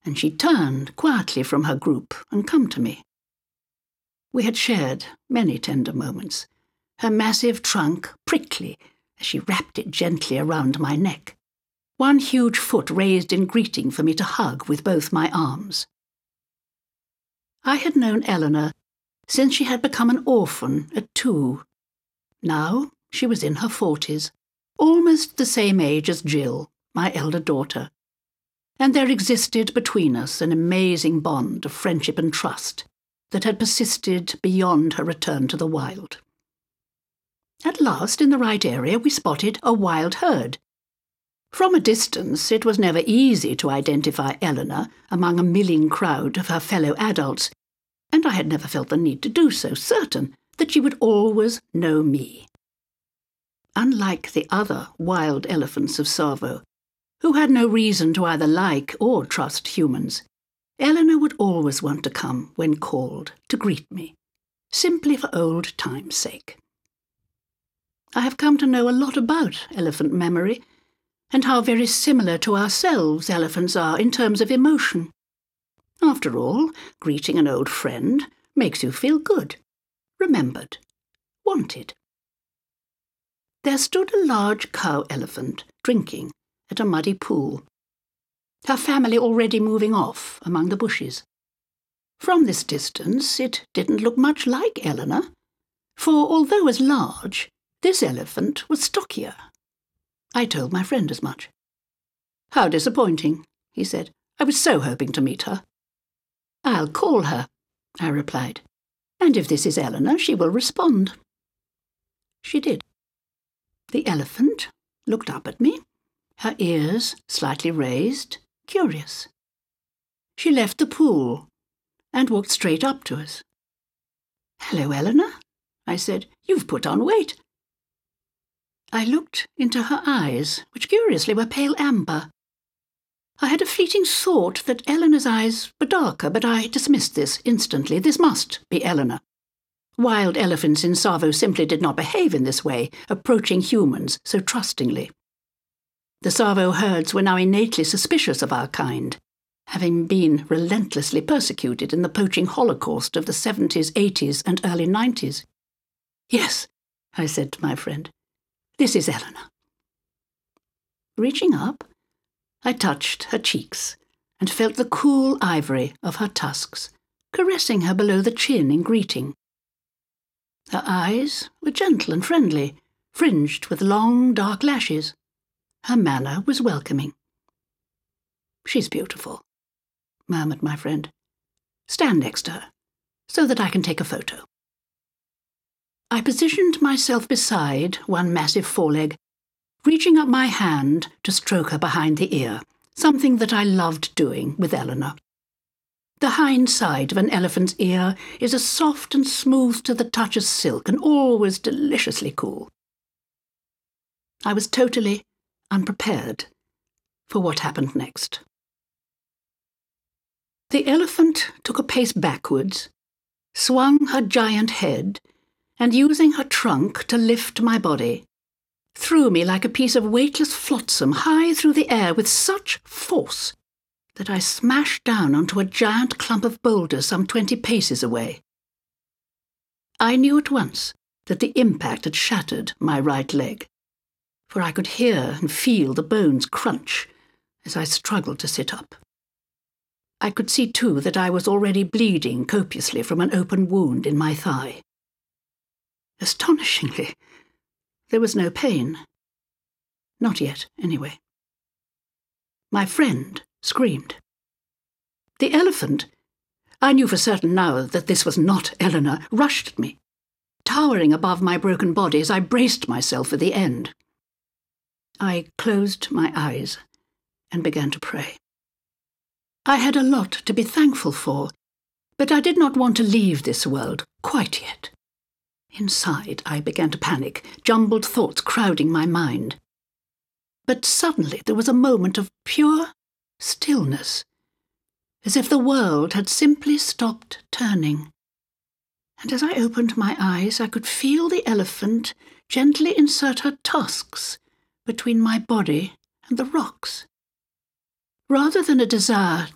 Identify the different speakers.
Speaker 1: and she turned quietly from her group and come to me. We had shared many tender moments, her massive trunk prickly as she wrapped it gently around my neck, one huge foot raised in greeting for me to hug with both my arms. I had known Eleanor since she had become an orphan at 2. Now she was in her 40s, almost the same age as Jill, my elder daughter, and there existed between us an amazing bond of friendship and trust that had persisted beyond her return to the wild. At last, in the right area, we spotted a wild herd. From a distance, it was never easy to identify Eleanor among a milling crowd of her fellow adults, and I had never felt the need to do so, certain that she would always know me. Unlike the other wild elephants of Tsavo, who had no reason to either like or trust humans, Eleanor would always want to come when called to greet me, simply for old time's sake. I have come to know a lot about elephant memory, and how very similar to ourselves elephants are in terms of emotion. After all, greeting an old friend makes you feel good, remembered, wanted. There stood a large cow elephant drinking at a muddy pool, her family already moving off among the bushes. From this distance, it didn't look much like Eleanor, for although as large, this elephant was stockier. I told my friend as much. "How disappointing," he said. "I was so hoping to meet her." "I'll call her," I replied, "and if this is Eleanor, she will respond." She did. The elephant looked up at me, her ears slightly raised, curious. She left the pool and walked straight up to us. "Hello, Eleanor," I said. "You've put on weight." I looked into her eyes, which curiously were pale amber. I had a fleeting thought that Eleanor's eyes were darker, but I dismissed this instantly. This must be Eleanor. Wild elephants in Tsavo simply did not behave in this way, approaching humans so trustingly. The Tsavo herds were now innately suspicious of our kind, having been relentlessly persecuted in the poaching holocaust of the 70s, 80s, and early 90s. "Yes," I said to my friend, "this is Eleanor." Reaching up, I touched her cheeks and felt the cool ivory of her tusks, caressing her below the chin in greeting. Her eyes were gentle and friendly, fringed with long, dark lashes. Her manner was welcoming. "She's beautiful," murmured my friend. "Stand next to her, so that I can take a photo." I positioned myself beside one massive foreleg, reaching up my hand to stroke her behind the ear, something that I loved doing with Eleanor. The hind side of an elephant's ear is as soft and smooth to the touch as silk, and always deliciously cool. I was totally unprepared for what happened next. The elephant took a pace backwards, swung her giant head, and using her trunk to lift my body, threw me like a piece of weightless flotsam high through the air with such force that I smashed down onto a giant clump of boulders some 20 paces away. I knew at once that the impact had shattered my right leg, for I could hear and feel the bones crunch as I struggled to sit up. I could see, too, that I was already bleeding copiously from an open wound in my thigh. Astonishingly, there was no pain. Not yet, anyway. My friend screamed. The elephant, I knew for certain now that this was not Eleanor, rushed at me, towering above my broken body as I braced myself for the end. I closed my eyes and began to pray. I had a lot to be thankful for, but I did not want to leave this world quite yet. Inside, I began to panic, jumbled thoughts crowding my mind. But suddenly there was a moment of pure stillness, as if the world had simply stopped turning. And as I opened my eyes, I could feel the elephant gently insert her tusks between my body and the rocks. Rather than a desire